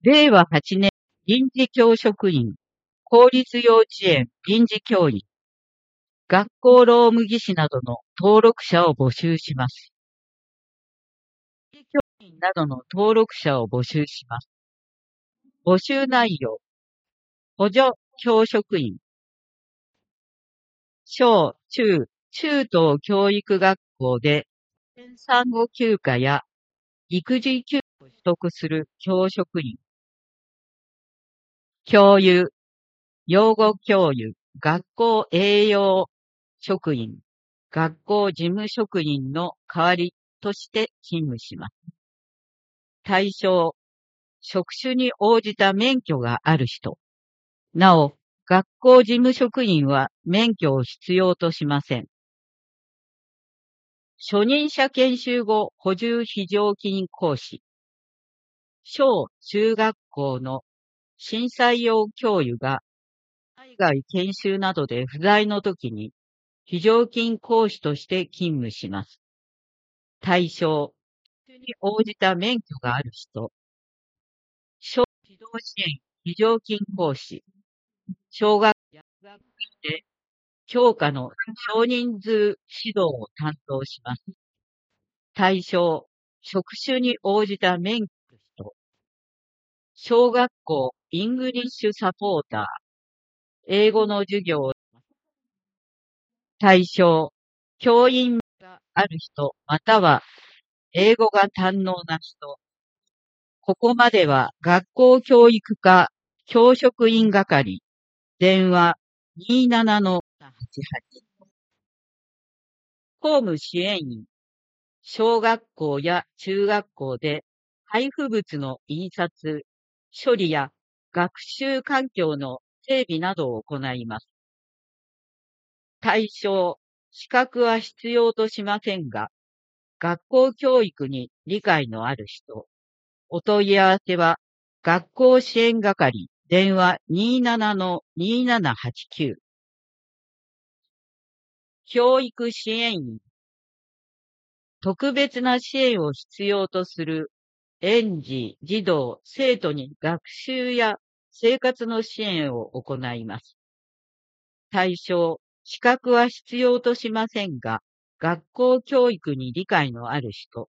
令和8年臨時教職員、公立幼稚園臨時教員、学校労務技師などの登録者を募集します。臨時教員などの登録者を募集します。募集内容、補助教職員、小、中等教育学校で産後休暇や育児休暇を取得する教職員、教諭、養護教諭、学校栄養職員、学校事務職員の代わりとして勤務します。対象、職種に応じた免許がある人。なお、学校事務職員は免許を必要としません。初任者研修後補充非常勤講師。小中学校の新採用教諭が海外研修などで不在の時に非常勤講師として勤務します。対象、に応じた免許がある人。小指導支援非常勤講師。小学学で教科の少人数指導を担当します。対象、職種に応じた免許の人。小学校イングリッシュサポーター。英語の授業を。対象、教員がある人、または英語が堪能な人。ここまでは学校教育課教職員係。電話27-88。公務支援員。小学校や中学校で配布物の印刷、処理や学習環境の整備などを行います。対象、資格は必要としませんが、学校教育に理解のある人。お問い合わせは、学校支援係、電話27-2789。教育支援員。特別な支援を必要とする園児、児童、生徒に学習や生活の支援を行います。対象、資格は必要としませんが、学校教育に理解のある人。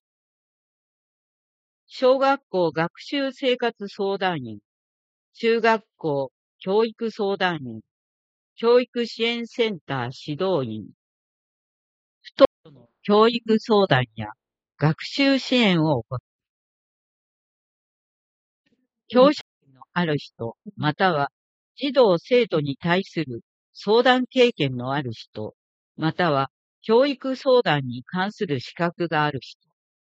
小学校学習生活相談員、中学校教育相談員、教育支援センター指導員、不登校の教育相談や学習支援を行う。教職のある人、または児童生徒に対する相談経験のある人、または教育相談に関する資格がある人。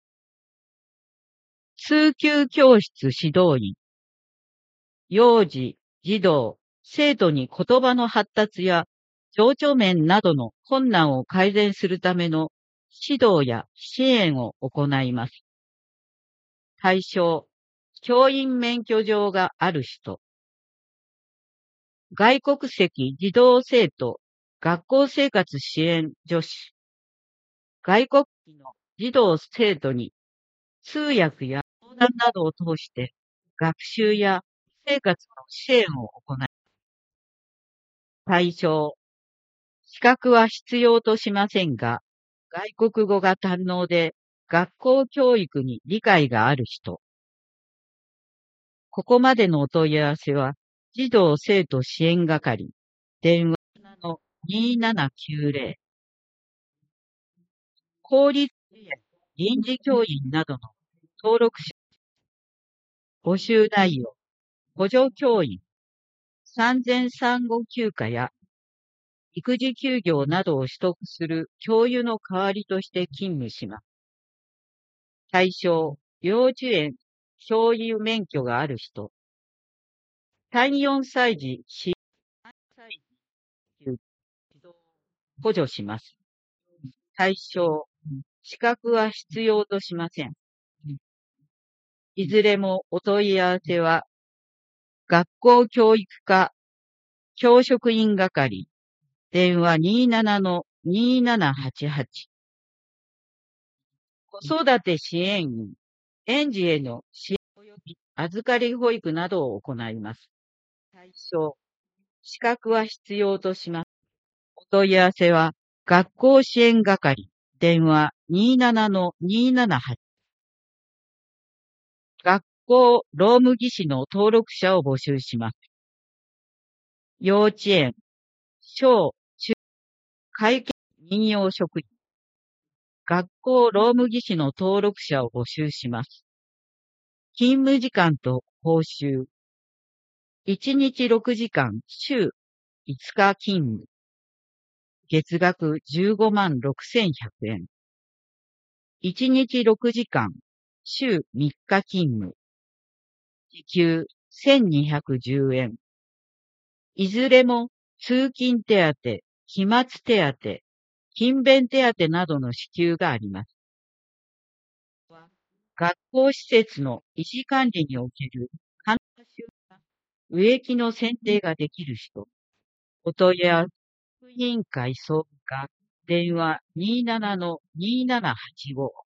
通級教室指導員。幼児、児童、生徒に言葉の発達や情緒面などの困難を改善するための指導や支援を行います。対象、教員免許状がある人。外国籍児童生徒学校生活支援助手。外国籍の児童生徒に通訳や相談などを通して学習や生活の支援を行い。対象、資格は必要としませんが、外国語が堪能で学校教育に理解がある人。ここまでのお問い合わせは、児童生徒支援係、電話の2790。公立園臨時教員などの登録者。募集内容、補助教員、産前産後休暇や育児休業などを取得する教諭の代わりとして勤務します。対象、幼稚園、教諭免許がある人。単4歳児、3歳児、指導補助します。対象、資格は必要としません。いずれもお問い合わせは、学校教育課教職員係、電話27-2788。子育て支援員、園児への支援及び預かり保育などを行います。対象、資格は必要とします。お問い合わせは、学校支援係、電話27-278。学校労務技師の登録者を募集します。幼稚園、小、中、会計任用職員、学校労務技師の登録者を募集します。勤務時間と報酬。1日6時間、週5日勤務。月額15万6100円。1日6時間、週3日勤務。時給1210円。いずれも通勤手当、期末手当、勤勉手当などの支給があります。学校施設の維持管理における監修や植木の選定ができる人。お問い合わせ委員会総務課、電話27-2785。